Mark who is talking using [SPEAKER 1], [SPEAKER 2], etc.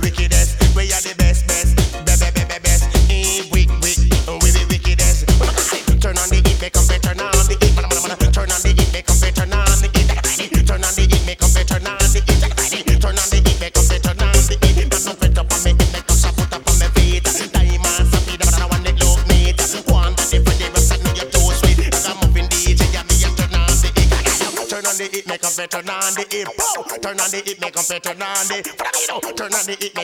[SPEAKER 1] Wickedest, we are the best, best, best. We the wickedest. Turn on the heat, make 'em turn on the heat. Turn on the heat, make 'em turn on the heat. Turn on the heat, make 'em turn on the heat. Turn on the heat, make 'em turn on the heat. Don't no fit up on me, make 'em put up on my feet. Diamonds, happy, but I want it look neat. One that if they rest and you're too sweet. I got moving DJ, yeah, me turn on the heat. Turn on the heat, make 'em turn on the heat. Turn on the heat, make 'em turn on the heat. Turn on the heat.